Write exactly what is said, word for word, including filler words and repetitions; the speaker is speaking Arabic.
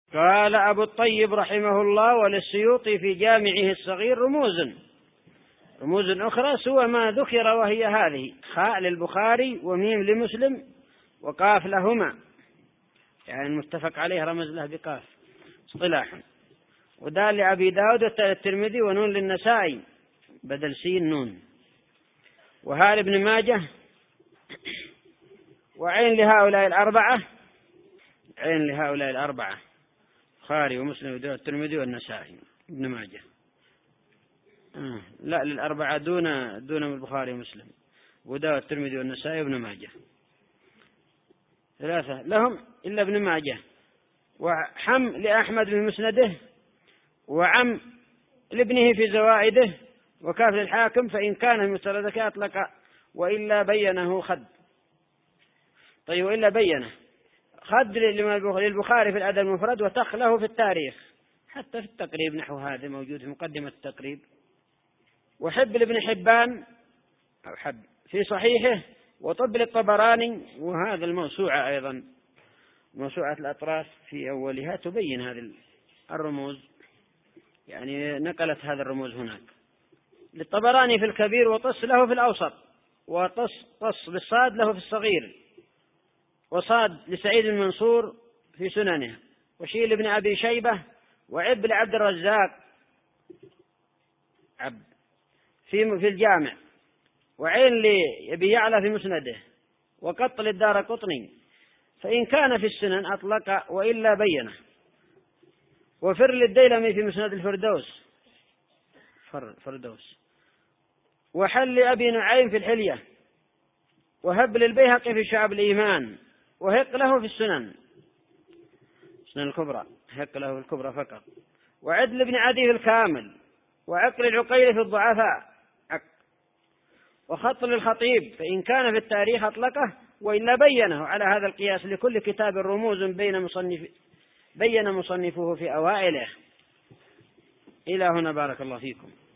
قال أبو الطيب رحمه الله: وللسيوطي في جامعه الصغير رموز رموز أخرى سوى ما ذكر، وهي هذه: خاء للبخاري وميم لمسلم وقاف لهما، يعني المتفق عليه رمز له بقاف اصطلاحا، ودال لأبي داود والترمذي، ونون للنسائي بدل سين نون، وهال ابن ماجه، وعين لهؤلاء الأربعة عين لهؤلاء الأربعة البخاري ومسلم وداود والترمذي والنسائي ابن ماجه. آه. لا، للأربعة دون دون البخاري ومسلم وداود والترمذي والنسائي ابن ماجه، ثلاثة لهم إلا ابن ماجه، وحم لأحمد بمسنده، وعم لابنه في زوائده، وكاف للحاكم فإن كان مستردك أطلق وإلا بينه خد. طيب، وإلا بينه خد للبخاري في الأدب المفرد، وتخله في التاريخ، حتى في التقريب نحو هذا موجود في مقدمة التقريب. وحب لابن حبان أو حب في صحيحه، وطب للطبراني، وهذا الموسوعة أيضا موسوعة الأطراف في أولها تبين هذه الرموز، يعني نقلت هذا الرموز هناك. للطبراني في الكبير، وطص له في الأوسط، وطص طص بالصاد له في الصغير، وصاد لسعيد المنصور في سننه، وشيل ابن أبي شيبة، وعب لعبد الرزاق عب في في الجامع، وعين لأبي يعلى في مسنده، وقط للدار قطني فإن كان في السنن أطلق وإلا بينه، وفر للديلمي في مسند الفردوس فر فردوس، وحل لأبي نعيم في الحلية، وهب للبيهقي في شعب الإيمان، وهق له في السنن السنن الكبرى، هق له الكبرى فقط، وعد لابن عدي في الكامل، وعقل العقيل في الضعفاء، وخط للخطيب فإن كان في التاريخ أطلقه وإلا بينه. على هذا القياس لكل كتاب رموز بين مصنف بين مصنفه في أوائله. إلى هنا بارك الله فيكم.